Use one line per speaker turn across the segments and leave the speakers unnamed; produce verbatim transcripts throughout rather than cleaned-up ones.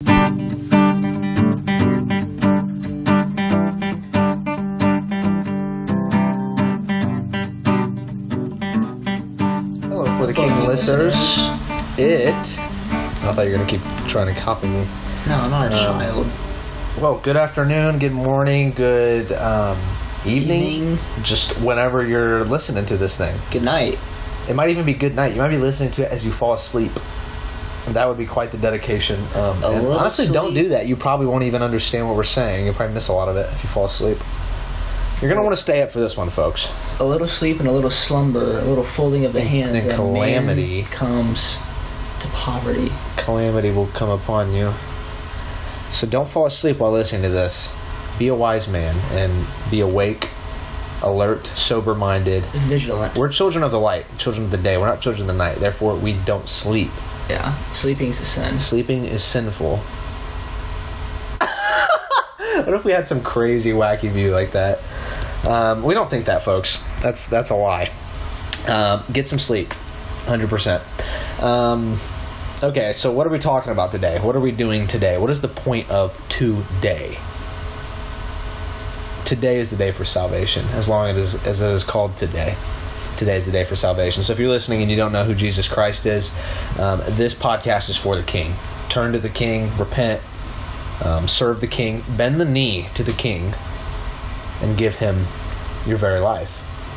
Hello, For the King listeners. It. I thought you were going to keep trying to copy me.
No, I'm not a
Um,
child.
Well, good afternoon, good morning, good um, evening.
Evening.
Just whenever you're listening to this thing.
Good night.
It might even be good night. You might be listening to it as you fall asleep. And that would be quite the dedication. Um,
A
and
little
honestly,
sleep.
don't do that. You probably won't even understand what we're saying. You'll probably miss a lot of it if you fall asleep. You're going to want to stay up for this one, folks.
A little sleep and a little slumber, a little folding of the hands.
And
that
calamity.
man comes to poverty.
Calamity will come upon you. So don't fall asleep while listening to this. Be a wise man and be awake, alert, sober-minded.
Vigilant.
We're children of the light, children of the day. We're not children of the night. Therefore, we don't sleep.
Yeah. Sleeping is a sin.
Sleeping is sinful. What if we had some crazy, wacky view like that? Um, we don't think that, folks. That's that's a lie. Um, get some sleep. one hundred percent. Um, okay, so what are we talking about today? What are we doing today? What is the point of today? Today is the day for salvation, as long as, as it is called today. Today is the day for salvation. So if you're listening and you don't know who Jesus Christ is, um, this podcast is for the King. Turn to the King, repent, um, serve the King, bend the knee to the King, and give him your very life.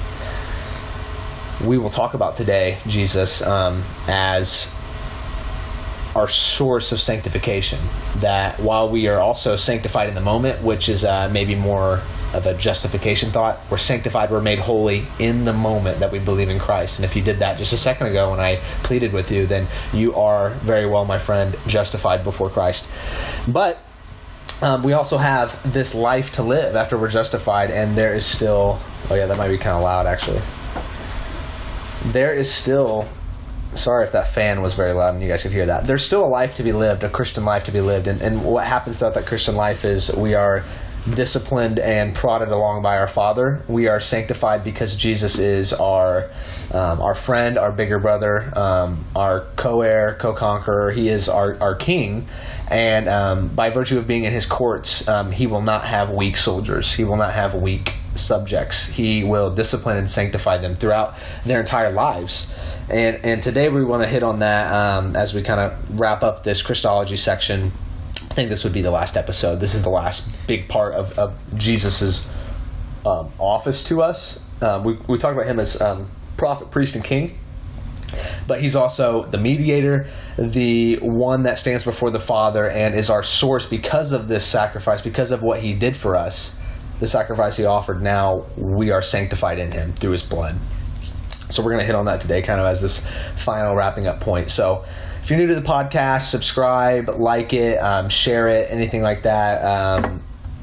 We will talk about today Jesus um, as our source of sanctification. That while we are also sanctified in the moment, which is uh, maybe more of a justification thought, we're sanctified, we're made holy in the moment that we believe in Christ. And if you did that just a second ago when I pleaded with you, then you are very well, my friend, justified before Christ. But um, we also have this life to live after we're justified, and there is still... Oh yeah, that might be kind of loud, actually. There is still... Sorry if that fan was very loud and you guys could hear that. There's still a life to be lived, a Christian life to be lived. And, and what happens throughout that Christian life is we are disciplined and prodded along by our Father. We are sanctified because Jesus is our um, our friend, our bigger brother, um, our co-heir, co-conqueror. He is our, our king. And um, by virtue of being in his courts, um, he will not have weak soldiers. He will not have weak subjects. He will discipline and sanctify them throughout their entire lives. And and today we want to hit on that um, as we kind of wrap up this Christology section. I think this would be the last episode. This is the last big part of, of Jesus' um, office to us. Um, we, we talk about him as um, prophet, priest, and king. But he's also the mediator, the one that stands before the Father and is our source because of this sacrifice, because of what he did for us. The sacrifice he offered, now we are sanctified in him through his blood. So we're going to hit on that today kind of as this final wrapping up point. So if you're new to the podcast, subscribe, like it, um, share it, anything like that. Um,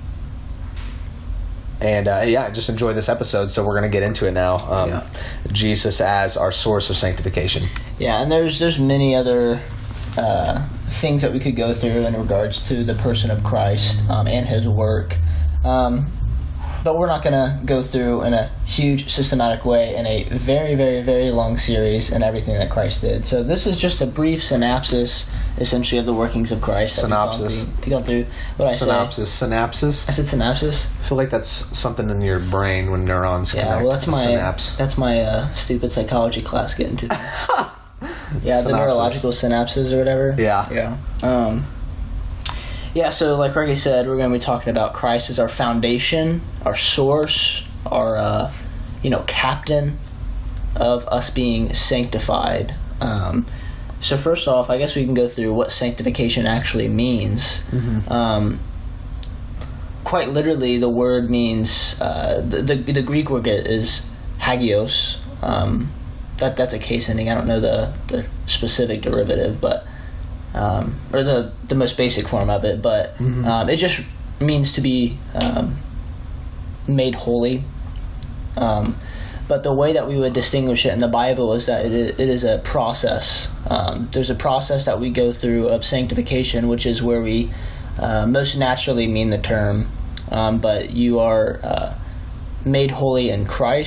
and uh, yeah, just enjoy this episode. So we're going to get into it now. Um,
Yeah.
Jesus as our source of sanctification.
Yeah, and there's there's many other uh, things that we could go through in regards to the person of Christ um, and his work. Um, but we're not going to go through in a huge systematic way in a very, very, very long series and everything that Christ did. So this is just a brief synopsis, essentially, of the workings of Christ.
Synopsis.
To go through what I
Synopsis.
say.
Synapses.
I said synopsis.
I feel like that's something in your brain when neurons
Yeah,
connect.
well, that's my
synapse.
that's my uh, stupid psychology class getting to. Yeah, the
Synopsis.
neurological synapses or whatever.
Yeah.
Yeah. Um, yeah, so like Reggie said, we're going to be talking about Christ as our foundation, our source, our, uh, you know, captain of us being sanctified. Um, so first off, I guess we can go through what sanctification actually means.
Mm-hmm.
Um, quite literally, the word means, uh, the, the, the Greek word is hagios. Um, that that's a case ending. I don't know the, the specific derivative, but um, or the the most basic form of it, but
Mm-hmm.
um, it just means to be um, made holy. Um, but the way that we would distinguish it in the Bible is that it is, it is a process. Um, there's a process that we go through of sanctification, which is where we uh, most naturally mean the term, um, but you are uh, made holy in Christ.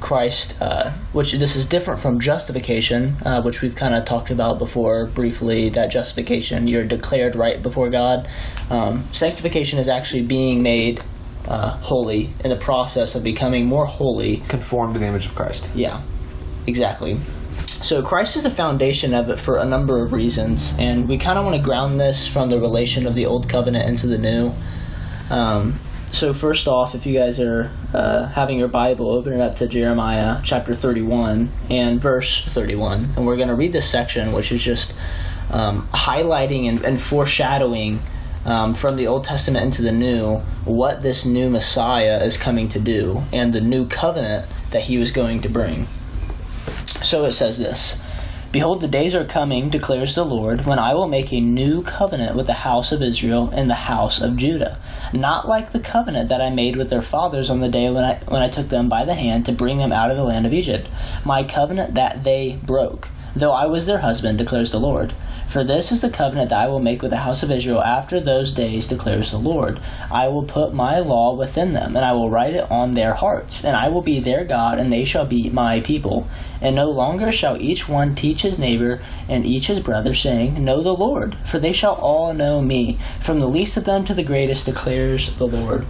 Christ, uh, which this is different from justification, uh, which we've kind of talked about before briefly, that justification, you're declared right before God. Um, sanctification is actually being made uh, holy, in the process of becoming more holy.
Conformed to the image of Christ.
Yeah, exactly. So Christ is the foundation of it for a number of reasons, and we kind of want to ground this from the relation of the Old Covenant into the New. Um, so first off, if you guys are uh, having your Bible, open it up to Jeremiah chapter thirty-one and verse thirty-one, and we're going to read this section, which is just um, highlighting and, and foreshadowing um, from the Old Testament into the New what this new Messiah is coming to do and the new covenant that he was going to bring. So it says this, "Behold, the days are coming, declares the Lord, when I will make a new covenant with the house of Israel and the house of Judah, not like the covenant that I made with their fathers on the day when I when I took them by the hand to bring them out of the land of Egypt, my covenant that they broke, though I was their husband, declares the Lord. For this is the covenant that I will make with the house of Israel after those days, declares the Lord. I will put my law within them, and I will write it on their hearts, and I will be their God, and they shall be my people. And no longer shall each one teach his neighbor and each his brother, saying, Know the Lord, for they shall all know me, from the least of them to the greatest, declares the Lord."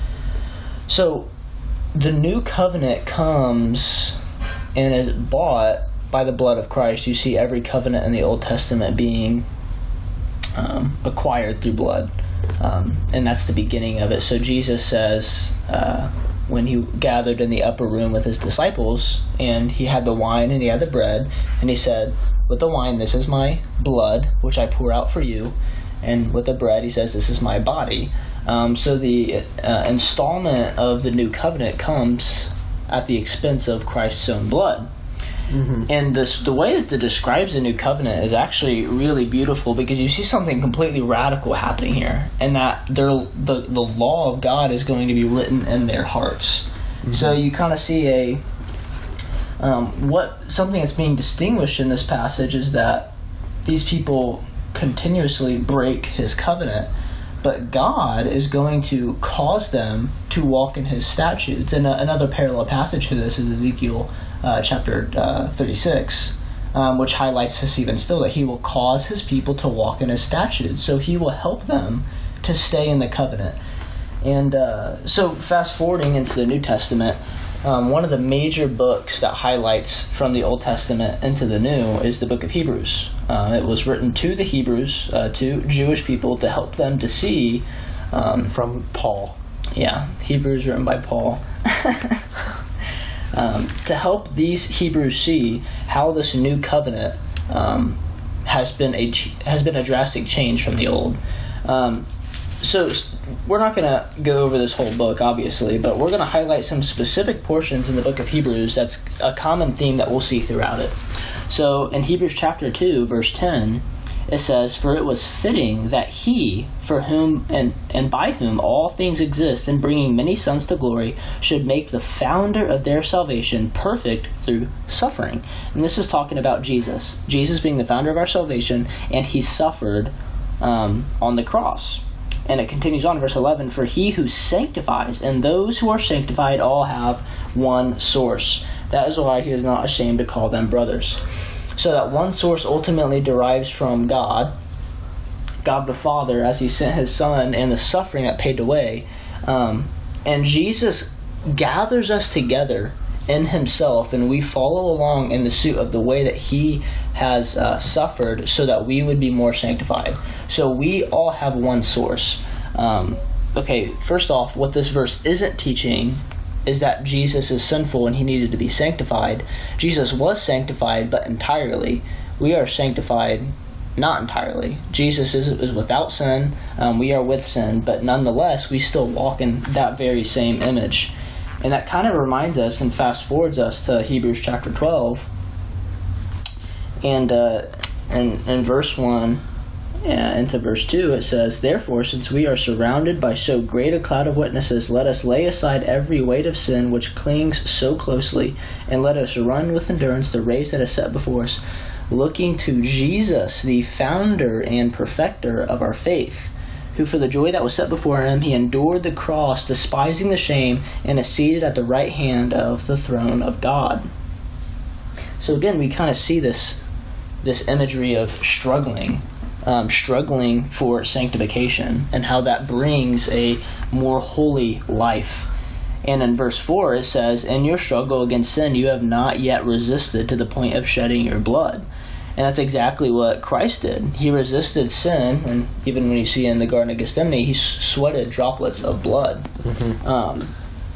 So, the new covenant comes and is bought by the blood of Christ. You see every covenant in the Old Testament being um, acquired through blood. Um, and that's the beginning of it. So Jesus says, uh, when he gathered in the upper room with his disciples, and he had the wine and he had the bread, and he said, with the wine, this is my blood, which I pour out for you. And with the bread, he says, this is my body. Um, so the uh, installment of the new covenant comes at the expense of Christ's own blood. Mm-hmm. And this, the way that it describes the new covenant is actually really beautiful, because you see something completely radical happening here, and that the the law of God is going to be written in their hearts. Mm-hmm. So you kind of see a um, what something that's being distinguished in this passage is that these people continuously break his covenant, but God is going to cause them to walk in his statutes. And uh, another parallel passage to this is Ezekiel uh, chapter uh, thirty-six, um, which highlights this even still, that he will cause his people to walk in his statutes. So he will help them to stay in the covenant. And uh, so fast forwarding into the New Testament, um, one of the major books that highlights from the Old Testament into the New is the book of Hebrews. Uh, it was written to the Hebrews, uh, to Jewish people, to help them to see... Um,
from Paul.
Yeah, Hebrews written by Paul. um, to help these Hebrews see how this new covenant um, has been a has been a drastic change from the old. Um, so we're not going to go over this whole book, obviously, but we're going to highlight some specific portions in the book of Hebrews that's a common theme that we'll see throughout it. So in Hebrews chapter two, verse ten, it says, "For it was fitting that he, for whom and, and by whom all things exist, in bringing many sons to glory, should make the founder of their salvation perfect through suffering." And this is talking about Jesus. Jesus being the founder of our salvation, and he suffered um, on the cross. And it continues on, verse eleven, "For he who sanctifies and those who are sanctified all have one source. That is why he is not ashamed to call them brothers." So that one source ultimately derives from God, God the Father, as he sent his Son, and the suffering that paid the way. Um, and Jesus gathers us together in himself, and we follow along in the suit of the way that he has uh, suffered, so that we would be more sanctified. So we all have one source. Um, okay, first off, what this verse isn't teaching is that Jesus is sinful and he needed to be sanctified. Jesus was sanctified, but entirely. We are sanctified not entirely. Jesus is, is without sin. Um, we are with sin, but nonetheless, we still walk in that very same image. And that kind of reminds us and fast forwards us to Hebrews chapter twelve. And uh, in, in verse one, yeah, into verse two, it says, "Therefore, since we are surrounded by so great a cloud of witnesses, let us lay aside every weight of sin which clings so closely, and let us run with endurance the race that is set before us, looking to Jesus, the founder and perfecter of our faith, who for the joy that was set before him, he endured the cross, despising the shame, and is seated at the right hand of the throne of God. So again, we kind of see this this imagery of struggling, um, struggling for sanctification, and how that brings a more holy life. And in verse four it says, "In your struggle against sin, you have not yet resisted to the point of shedding your blood." And that's exactly what Christ did. He resisted sin, and even when you see in the Garden of Gethsemane, he sweated droplets of blood.
Mm-hmm.
Um,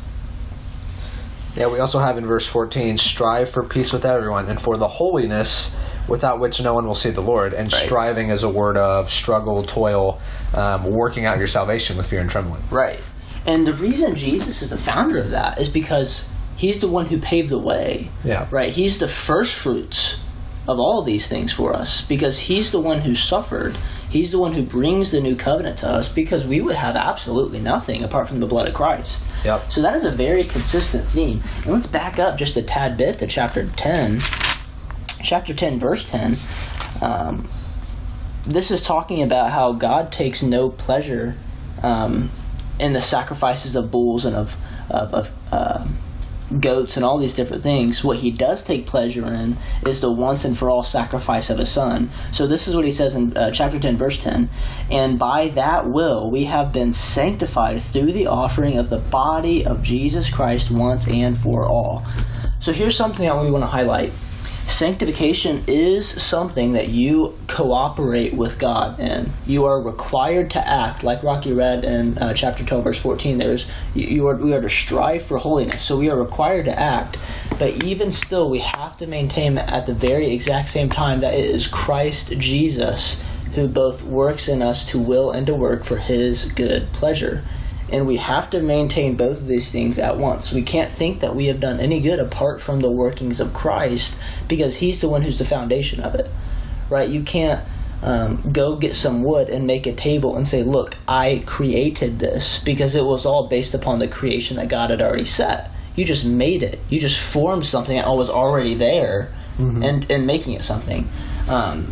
yeah, we also have in verse fourteen, "Strive for peace with everyone, and for the holiness without which no one will see the Lord." And right. striving is a word of struggle, toil, um, working out your salvation with fear and trembling.
Right. And the reason Jesus is the founder of that is because he's the one who paved the way.
Yeah.
Right? He's the first fruits of all of these things for us, because he's the one who suffered. He's the one who brings the new covenant to us, because we would have absolutely nothing apart from the blood of Christ.
Yep.
So that is a very consistent theme. And let's back up just a tad bit to chapter ten. Chapter ten, verse ten. Um, this is talking about how God takes no pleasure um, in the sacrifices of bulls and of, of, of uh, goats and all these different things. What he does take pleasure in is the once and for all sacrifice of his son. So this is what he says in uh, chapter ten, verse ten. "And by that will we have been sanctified through the offering of the body of Jesus Christ once and for all." So here's something that we want to highlight. Sanctification is something that you cooperate with God in. You are required to act, like Rocky read in uh, chapter twelve, verse fourteen. There's you are we are to strive for holiness, so we are required to act. But even still, we have to maintain at the very exact same time that it is Christ Jesus who both works in us to will and to work for His good pleasure. And we have to maintain both of these things at once. We can't think that we have done any good apart from the workings of Christ, because He's the one who's the foundation of it, right? You can't um, go get some wood and make a table and say, look, I created this, because it was all based upon the creation that God had already set. You just made it. You just formed something that was already there, mm-hmm. and, and making it something. Um,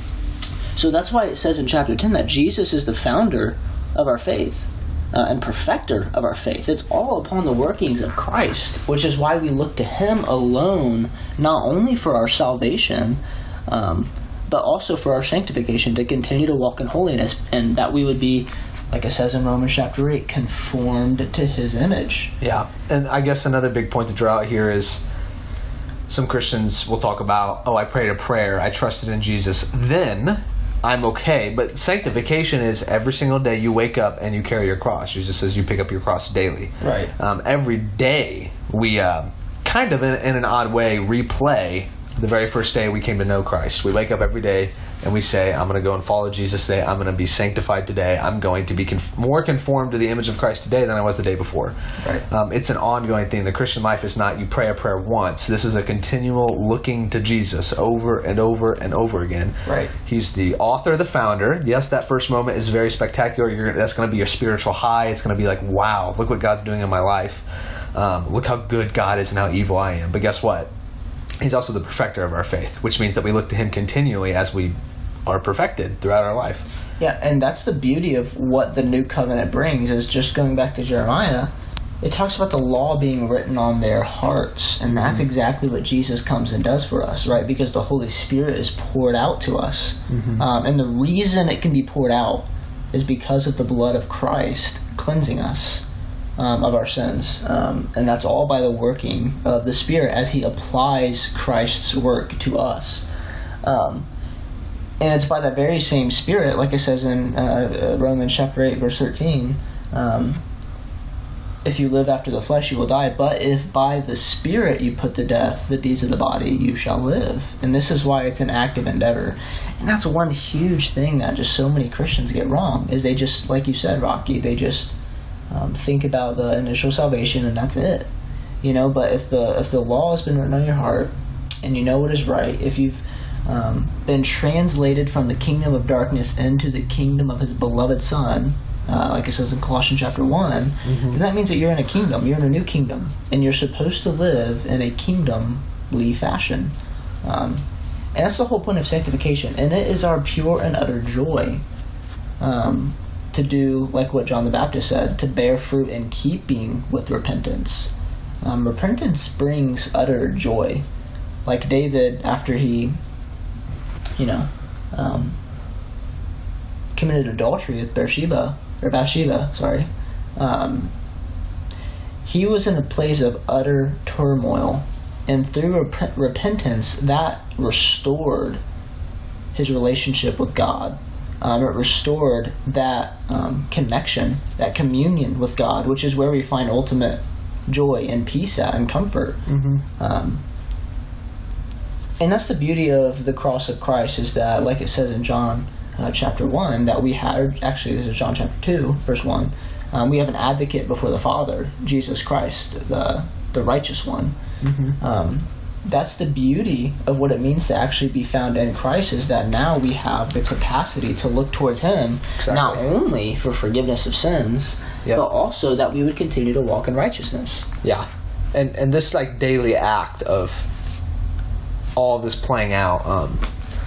so that's why it says in chapter ten that Jesus is the founder of our faith. Uh, and perfecter of our faith. It's all upon the workings of Christ, which is why we look to Him alone, not only for our salvation, um, but also for our sanctification, to continue to walk in holiness, and that we would be, like it says in Romans chapter eight, conformed to His image.
Yeah, and I guess another big point to draw out here is some Christians will talk about, oh, I prayed a prayer, I trusted in Jesus, then I'm okay. But sanctification is every single day you wake up and you carry your cross. Jesus says you pick up your cross daily.
Right.
Um, every day we uh, kind of in, in an odd way replay the very first day we came to know Christ. We wake up every day and we say, I'm going to go and follow Jesus today. I'm going to be sanctified today. I'm going to be conf- more conformed to the image of Christ today than I was the day before.
Right.
Um, it's an ongoing thing. The Christian life is not you pray a prayer once. This is a continual looking to Jesus over and over and over again.
Right.
He's the author, the founder. Yes, that first moment is very spectacular. You're, that's going to be your spiritual high. It's going to be like, wow, look what God's doing in my life. Um, look how good God is and how evil I am. But guess what? He's also the perfecter of our faith, which means that we look to Him continually as we are perfected throughout our life.
Yeah, and that's the beauty of what the new covenant brings, is just going back to Jeremiah, it talks about the law being written on their hearts, and that's mm-hmm. exactly what Jesus comes and does for us, right? Because the Holy Spirit is poured out to us. Mm-hmm. Um, and the reason it can be poured out is because of the blood of Christ cleansing us um, of our sins. Um, and that's all by the working of the Spirit as He applies Christ's work to us. Um, and it's by that very same Spirit, like it says in uh, Romans chapter eight, verse thirteen, um, if you live after the flesh, you will die. But if by the Spirit you put to death the deeds of the body, you shall live. And this is why it's an active endeavor. And that's one huge thing that just so many Christians get wrong, is they just, like you said, Rocky, they just um, think about the initial salvation and that's it. You know, but if the if the law has been written on your heart and you know what is right, if you've um, been translated from the kingdom of darkness into the kingdom of His beloved Son, Uh, like it says in Colossians chapter one, mm-hmm. then that means that you're in a kingdom. You're in a new kingdom. And you're supposed to live in a kingdomly fashion. Um, and that's the whole point of sanctification. And it is our pure and utter joy um, to do like what John the Baptist said, to bear fruit in keeping with repentance. Um, repentance brings utter joy. Like David, after he, you know, um, committed adultery with Bathsheba, or Bathsheba, sorry, um, he was in a place of utter turmoil, and through rep- repentance, that restored his relationship with God. Um, it restored that um, connection, that communion with God, which is where we find ultimate joy and peace at and comfort.
Mm-hmm.
Um, and that's the beauty of the cross of Christ, is that, like it says in John uh, chapter one, that we have, actually this is John chapter two, verse one, um, we have an advocate before the Father, Jesus Christ, the the righteous one.
Mm-hmm.
Um, that's the beauty of what it means to actually be found in Christ, is that now we have the capacity to look towards Him,
exactly.
not only for forgiveness of sins,
yep.
but also that we would continue to walk in righteousness.
Yeah. And and this like daily act of all of this playing out, um,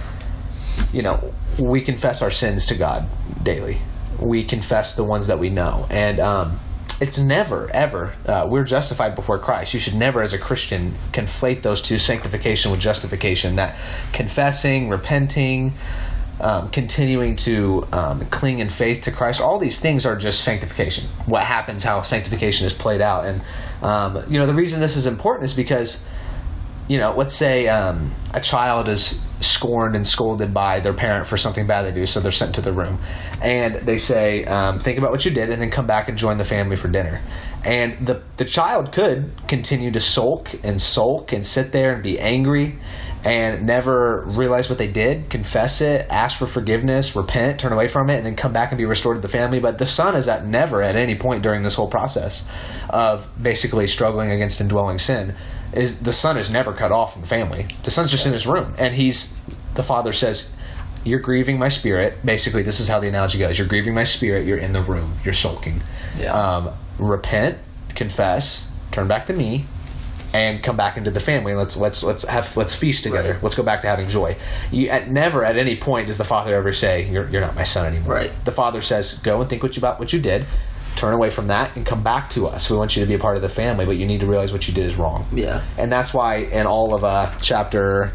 you know, we confess our sins to God daily. We confess the ones that we know. And um, it's never, ever, uh, we're justified before Christ. You should never, as a Christian, conflate those two, sanctification with justification. That confessing, repenting, um, continuing to um, cling in faith to Christ, all these things are just sanctification. What happens, how sanctification is played out. And, um, you know, the reason this is important is because, you know, let's say um, a child is scorned and scolded by their parent for something bad they do, so they're sent to the room. And they say, um, think about what you did, and then come back and join the family for dinner. And the the child could continue to sulk and sulk and sit there and be angry and never realize what they did, confess it, ask for forgiveness, repent, turn away from it, and then come back and be restored to the family. But the son is at never at any point during this whole process of basically struggling against indwelling sin, is the son is never cut off from the family. The son's just in his room, and he's the father says, you're grieving my spirit. Basically, this is how the analogy goes. You're grieving my spirit. You're in the room. You're sulking.
Yeah.
Um, repent, confess, turn back to me, and come back into the family. Let's let's let's have let's feast together.
Right.
Let's go back to having joy. You, at never at any point does the father ever say, "You're you're not my son anymore."
Right.
The father says, "Go and think what you about what you did. Turn away from that and come back to us. We want you to be a part of the family, but you need to realize what you did is wrong."
Yeah.
And that's why in all of uh, chapter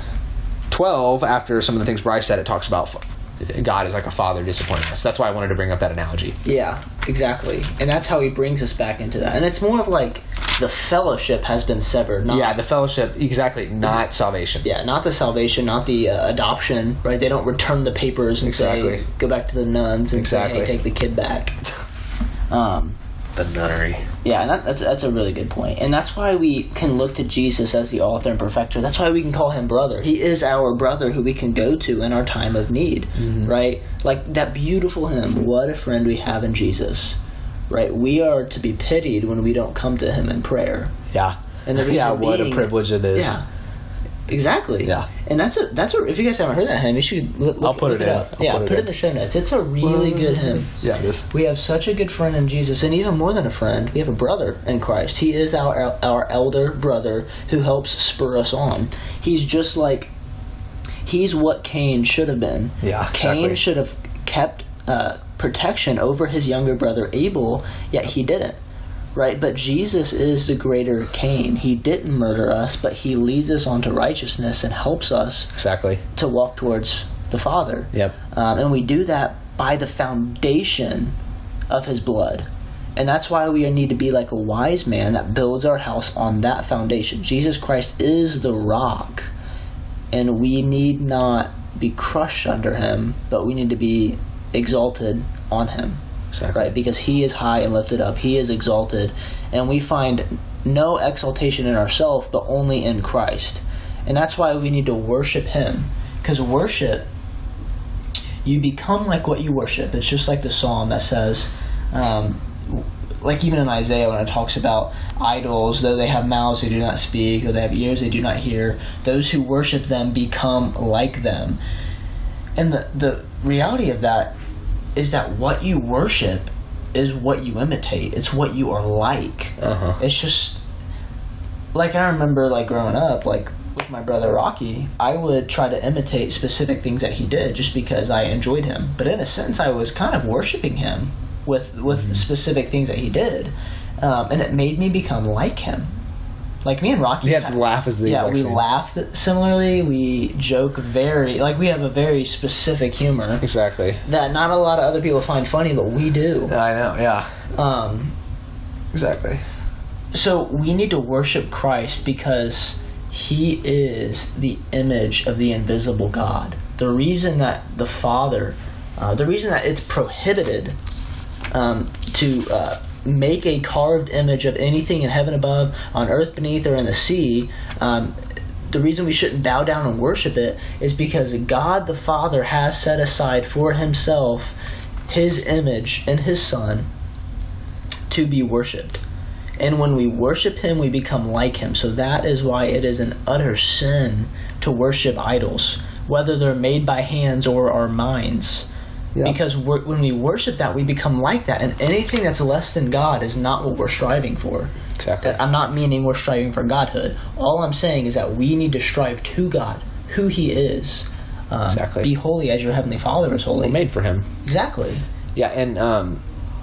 twelve, after some of the things Bryce said, it talks about God is like a father disciplining us. That's why I wanted to bring up that analogy.
Yeah, exactly. And that's how he brings us back into that. And it's more of like the fellowship has been severed. Not,
yeah, the fellowship, exactly, not salvation.
Yeah, not the salvation, not the uh, adoption, right? They don't return the papers and
exactly.
say, go back to the nuns and
exactly.
say, hey, take the kid back. Um,
the nunnery.
Yeah, and that, that's that's a really good point. And that's why we can look to Jesus as the author and perfecter. That's why we can call him brother. He is our brother who we can go to in our time of need, mm-hmm. right? Like that beautiful hymn, what a friend we have in Jesus, right? We are to be pitied when we don't come to him in prayer.
Yeah.
And the reason
yeah, what
being,
a privilege it is.
Yeah. Exactly.
Yeah.
And that's a that's a if you guys haven't heard that hymn, you should look, look,
I'll put
look
it,
it
in.
up.
I'll
yeah,
put it
put it
in
in the show notes. It's a really good hymn.
Yeah, it is.
We have such a good friend in Jesus, and even more than a friend, we have a brother in Christ. He is our our elder brother who helps spur us on. He's just like he's what Cain should have been.
Yeah,
Cain
exactly.
should have kept uh, protection over his younger brother Abel, yet he didn't. Right, but Jesus is the greater Cain. He didn't murder us, but he leads us onto righteousness and helps us
exactly
to walk towards the Father.
Yep.
Um, and we do that by the foundation of his blood. And that's why we need to be like a wise man that builds our house on that foundation. Jesus Christ is the rock, and we need not be crushed under him, but we need to be exalted on him.
Exactly.
Right, because he is high and lifted up. He is exalted. And we find no exaltation in ourselves, but only in Christ. And that's why we need to worship him. Because worship, you become like what you worship. It's just like the psalm that says, um, like even in Isaiah when it talks about idols, though they have mouths, they do not speak, though they have ears, they do not hear. Those who worship them become like them. And the, the reality of that is that what you worship is what you imitate. It's what you are like.
Uh-huh.
It's just like I remember like growing up, like with my brother Rocky, I would try to imitate specific things that he did just because I enjoyed him. But in a sense, I was kind of worshiping him with with mm-hmm. the specific things that he did, um, and it made me become like him. Like me and Rocky,
you have to laugh as the
yeah. We laugh similarly. We joke very like we have a very specific humor.
Exactly.
That not a lot of other people find funny, but we do.
I know. Yeah.
Um.
Exactly.
So we need to worship Christ because he is the image of the invisible God. The reason that the Father, uh, the reason that it's prohibited um, to uh, make a carved image of anything in heaven above, on earth beneath, or in the sea, um, the reason we shouldn't bow down and worship it is because God the Father has set aside for himself his image in his Son to be worshipped. And when we worship him, we become like him. So that is why it is an utter sin to worship idols, whether they're made by hands or our minds. Yep. Because we're, when we worship that, we become like that. And anything that's less than God is not what we're striving for.
Exactly.
I'm not meaning we're striving for godhood. All I'm saying is that we need to strive to God, who he is. Um,
exactly.
Be holy as your heavenly Father is holy.
We're made for him.
Exactly.
Yeah, and... um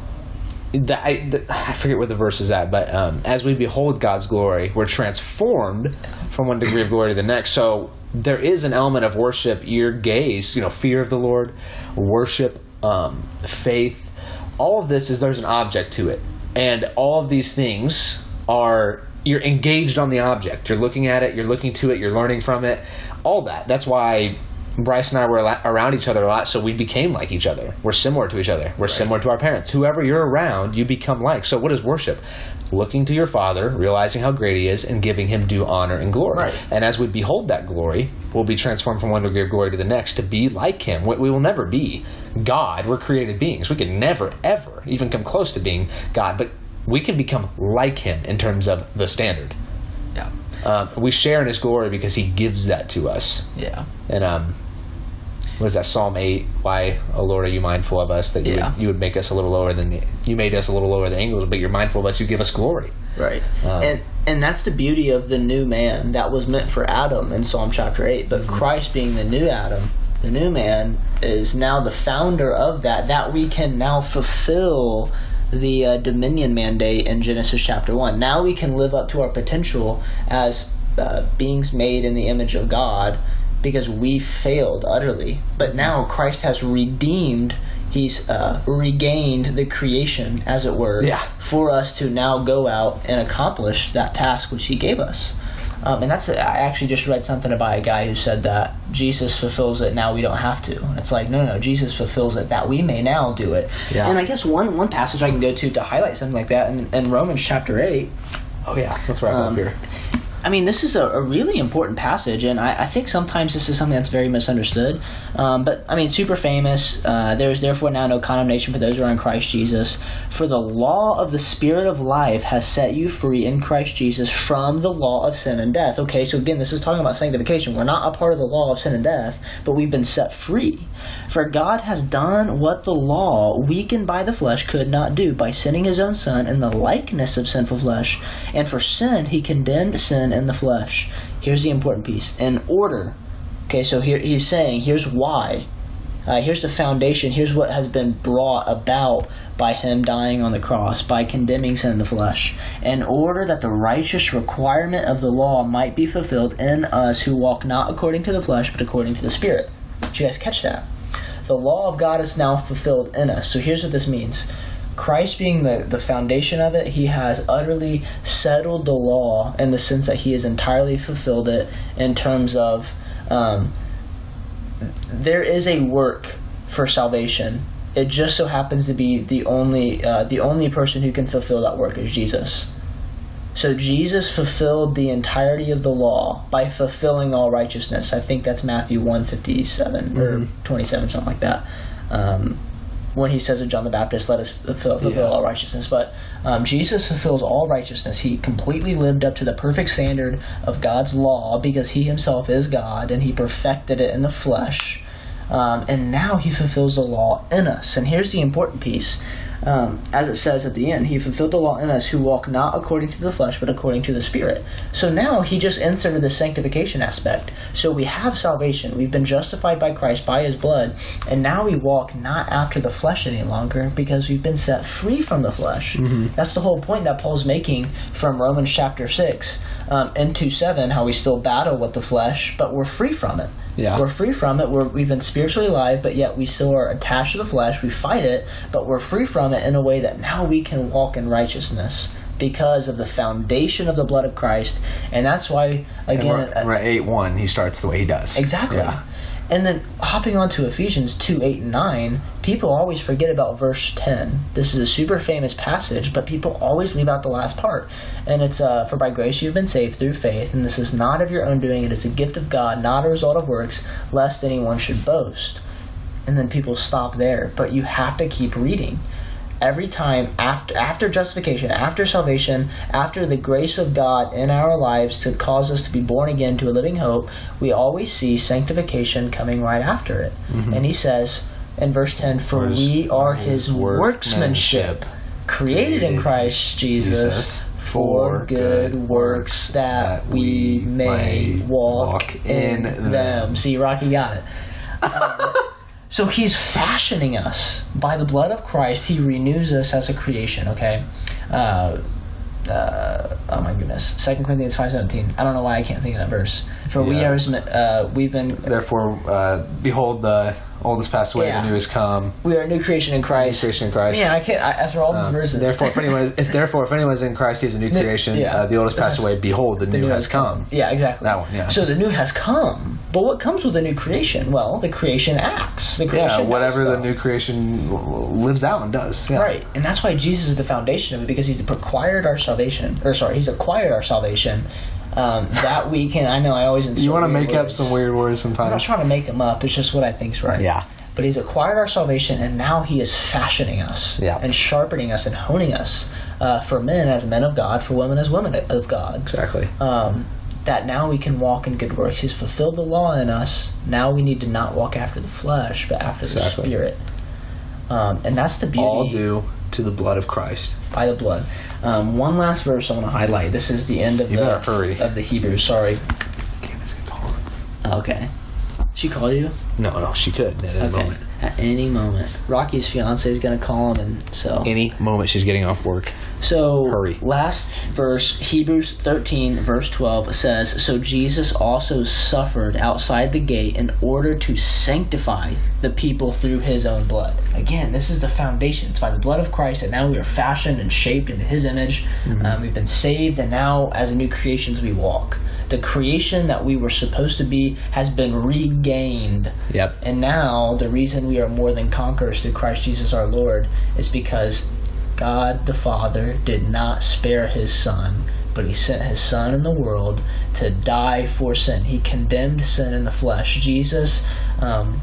The, I, the, I forget where the verse is at, but um, as we behold God's glory, we're transformed from one degree of glory to the next. So there is an element of worship, ear, gaze, you know, fear of the Lord, worship, um, faith. All of this is there's an object to it, and all of these things are you're engaged on the object. You're looking at it, you're looking to it, you're learning from it. All that. That's why Bryce and I were around each other a lot, so we became like each other. We're similar to each other. We're right. similar to our parents. Whoever you're around, you become like. So what is worship? Looking to your Father, realizing how great he is, and giving him due honor and glory.
Right.
And as we behold that glory, we'll be transformed from one degree of glory to the next to be like him. We, we will never be God. We're created beings. We could never, ever even come close to being God, but we can become like him in terms of the standard.
Yeah.
Um, we share in his glory because he gives that to us.
Yeah.
And um, what is that, Psalm eight? Why, O Lord, are you mindful of us? That you,
yeah.
would, you would make us a little lower than the, you made us a little lower than angels, but you're mindful of us. You give us glory.
Right.
Um,
and and that's the beauty of the new man that was meant for Adam in Psalm chapter eight. But mm-hmm. Christ being the new Adam, the new man, is now the founder of that. That we can now fulfill the uh, dominion mandate in Genesis chapter one. Now we can live up to our potential as uh, beings made in the image of God, because we failed utterly. But now Christ has redeemed, he's uh, regained the creation, as it were,
yeah.
for us to now go out and accomplish that task which he gave us. Um, and that's, I actually just read something about a guy who said that Jesus fulfills it, now we don't have to. And it's like, no, no, no, Jesus fulfills it, that we may now do it.
Yeah.
And I guess one, one passage I can go to to highlight something like that, in, in Romans chapter eight.
Oh yeah, let's wrap
um,
up here.
I mean, this is a, a really important passage, and I, I think sometimes this is something that's very misunderstood. Um, but, I mean, super famous. Uh, there is therefore now no condemnation for those who are in Christ Jesus. For the law of the Spirit of life has set you free in Christ Jesus from the law of sin and death. Okay, so again, this is talking about sanctification. We're not a part of the law of sin and death, but we've been set free. For God has done what the law, weakened by the flesh, could not do by sending his own Son in the likeness of sinful flesh. And for sin, he condemned sin in the flesh. Here's the important piece. In order, okay, so here he's saying, here's why. Uh, here's the foundation. Here's what has been brought about by him dying on the cross, by condemning sin in the flesh. In order that the righteous requirement of the law might be fulfilled in us who walk not according to the flesh, but according to the Spirit. Did you guys catch that? The law of God is now fulfilled in us. So here's what this means. Christ being the, the foundation of it, he has utterly settled the law in the sense that he has entirely fulfilled it in terms of um, there is a work for salvation. It just so happens to be the only uh, the only person who can fulfill that work is Jesus. So Jesus fulfilled the entirety of the law by fulfilling all righteousness. I think that's Matthew one fifty-seven mm-hmm. or twenty-seven, something like that. Um, when he says to John the Baptist, let us fulfill, fulfill yeah. all righteousness. But um, Jesus fulfills all righteousness. He completely lived up to the perfect standard of God's law because he himself is God, and he perfected it in the flesh. Um, and now he fulfills the law in us. And here's the important piece. Um, as it says at the end, he fulfilled the law in us who walk not according to the flesh, but according to the Spirit. So now he just inserted the sanctification aspect. So we have salvation. We've been justified by Christ by his blood, and now we walk not after the flesh any longer because we've been set free from the flesh. Mm-hmm. That's the whole point that Paul's making from Romans chapter six um, into seven, how we still battle with the flesh, but we're free from it.
Yeah.
We're free from it. We're, we've been spiritually alive, but yet we still are attached to the flesh. We fight it, but we're free from it in a way that now we can walk in righteousness because of the foundation of the blood of Christ. And that's why, again...
And we're, we're at eight one, he starts the way he does.
Exactly.
Yeah.
And then hopping on to Ephesians two, eight, and nine, people always forget about verse ten. This is a super famous passage, but people always leave out the last part. And it's, uh, for by grace you have been saved through faith, and this is not of your own doing, it is a gift of God, not a result of works, lest anyone should boast. And then people stop there. But you have to keep reading. Every time after after justification, after salvation, after the grace of God in our lives to cause us to be born again to a living hope, we always see sanctification coming right after it. Mm-hmm. And he says in verse ten, for, for we are his, his workmanship, created in Christ Jesus, Jesus for good works that we may walk in them. See, Rocky got it. Uh, So he's fashioning us by the blood of Christ. He renews us as a creation, okay? Uh, uh, oh my goodness. Second Corinthians five seventeen. I don't know why I can't think of that verse. For yeah. we are, uh, we've been...
Therefore, uh, behold, the old has passed away, yeah. the new has come.
We are a new creation in Christ.
New creation in Christ.
Man, I can't, I, after all these um, verses.
Therefore, if anyone is, if therefore, if anyone is in Christ, he is a new creation. Yeah. Uh, the old has passed away, behold, the, the new, new has come. come.
Yeah, exactly.
That one, yeah.
So the new has come. But what comes with the new creation? Well, the creation acts. The creation
yeah, whatever the new creation lives out and does. Yeah.
Right. And that's why Jesus is the foundation of it, because he's acquired our salvation. Or sorry, he's acquired our salvation. Um, that we can, I know I always insert
You want to make
words.
up some weird words sometimes.
I'm not trying to make them up. It's just what I think's right.
Yeah.
But he's acquired our salvation, and now he is fashioning us
yeah.
and sharpening us and honing us uh, for men as men of God, for women as women of God.
Exactly.
Um, that now we can walk in good works. He's fulfilled the law in us. Now we need to not walk after the flesh, but after
exactly.
the Spirit. Um, and that's the beauty.
All due to the blood of Christ.
By the blood. Um, one last verse I want to highlight. This is the end of
you
the
better hurry.
of the Hebrews. Sorry. Okay. She called you?
No, no, she could at any
okay.
moment.
At any moment. Rocky's fiance is going to call him, and so...
Any moment she's getting off work.
So,
hurry.
Last verse, Hebrews thirteen, verse twelve, says, so Jesus also suffered outside the gate in order to sanctify the people through his own blood. Again, this is the foundation. It's by the blood of Christ that now we are fashioned and shaped into his image. Mm-hmm. Um, we've been saved, and now as a new creations we walk. The creation that we were supposed to be has been regained.
Yep.
And now the reason we are more than conquerors through Christ Jesus our Lord is because God the Father did not spare his Son, but he sent his Son in the world to die for sin. He condemned sin in the flesh. Jesus um,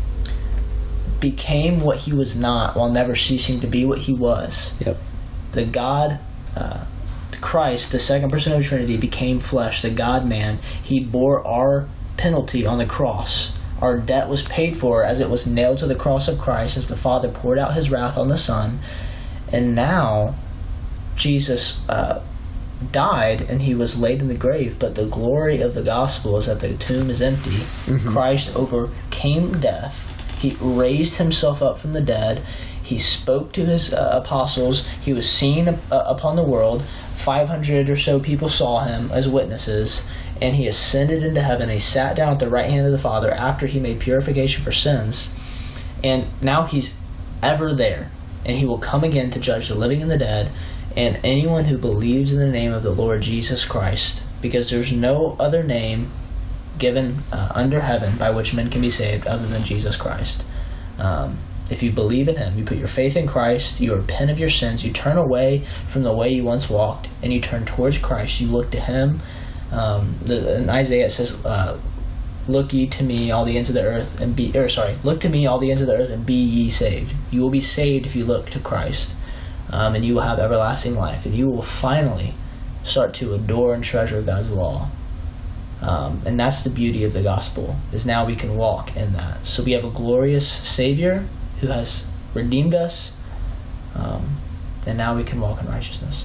became what he was not while never ceasing to be what he was.
Yep.
The God... Uh, Christ, the second person of the Trinity, became flesh, the God-man. He bore our penalty on the cross. Our debt was paid for as it was nailed to the cross of Christ as the Father poured out his wrath on the Son. And now, Jesus uh, died and he was laid in the grave, but the glory of the gospel is that the tomb is empty. Mm-hmm. Christ overcame death. He raised himself up from the dead. He spoke to his uh, apostles. He was seen uh, upon the world. five hundred or so people saw him as witnesses, and he ascended into heaven. He sat down at the right hand of the Father after he made purification for sins, and now he's ever there, and he will come again to judge the living and the dead, and anyone who believes in the name of the Lord Jesus Christ, because there's no other name given uh, under heaven by which men can be saved other than Jesus Christ. Um, If you believe in him, you put your faith in Christ, you repent of your sins, you turn away from the way you once walked, and you turn towards Christ. You look to him. Um, the, in Isaiah it says, uh, "Look ye to me, all the ends of the earth, and be." Or sorry, look to me, all the ends of the earth, and be ye saved. You will be saved if you look to Christ, um, and you will have everlasting life, and you will finally start to adore and treasure God's law. Um, and that's the beauty of the gospel. Is now we can walk in that. So we have a glorious Savior who has redeemed us, um, then now we can walk in righteousness.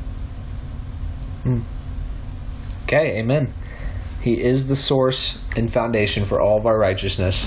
Mm. Okay, amen. He is the source and foundation for all of our righteousness.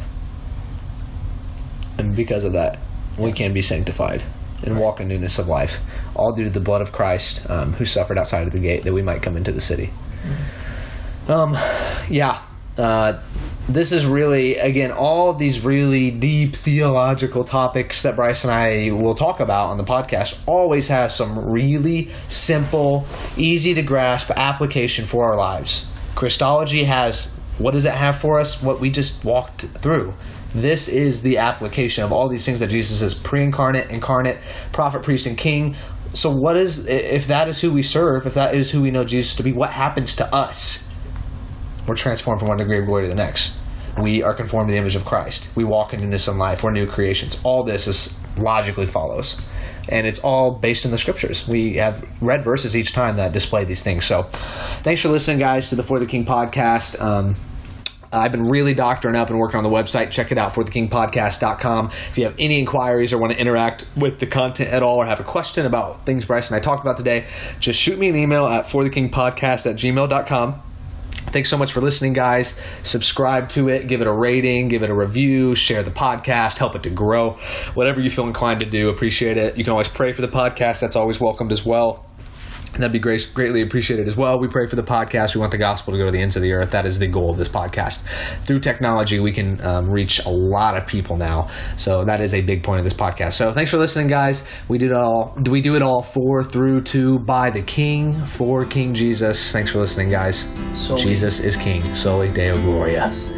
And because of that, we can be sanctified and walk in newness of life. All due to the blood of Christ, um, who suffered outside of the gate that we might come into the city. Mm-hmm. Um, yeah. Uh, this is really, again, all of these really deep theological topics that Bryce and I will talk about on the podcast always has some really simple, easy to grasp application for our lives. Christology has, what does it have for us? What we just walked through. This is the application of all these things that Jesus is: pre-incarnate, incarnate, prophet, priest, and king. So what is, if that is who we serve, if that is who we know Jesus to be, what happens to us? We're transformed from one degree of glory to the next. We are conformed to the image of Christ. We walk in newness in life. We're new creations. All this is logically follows. And it's all based in the scriptures. We have read verses each time that display these things. So thanks for listening, guys, to the For the King podcast. Um, I've been really doctoring up and working on the website. Check it out, for the king podcast dot com. If you have any inquiries or want to interact with the content at all or have a question about things Bryce and I talked about today, just shoot me an email at for the king podcast at gmail dot com. Thanks so much for listening, guys. Subscribe to it, give it a rating, give it a review, share the podcast, help it to grow. Whatever you feel inclined to do, appreciate it. You can always pray for the podcast. That's always welcomed as well. And that'd be great, greatly appreciated as well. We pray for the podcast. We want the gospel to go to the ends of the earth. That is the goal of this podcast. Through technology, we can um, reach a lot of people now. So that is a big point of this podcast. So thanks for listening, guys. We did all. We do it all for, through, to, by the King, for King Jesus. Thanks for listening, guys.
Soli.
Jesus is King. Soli Deo Gloria.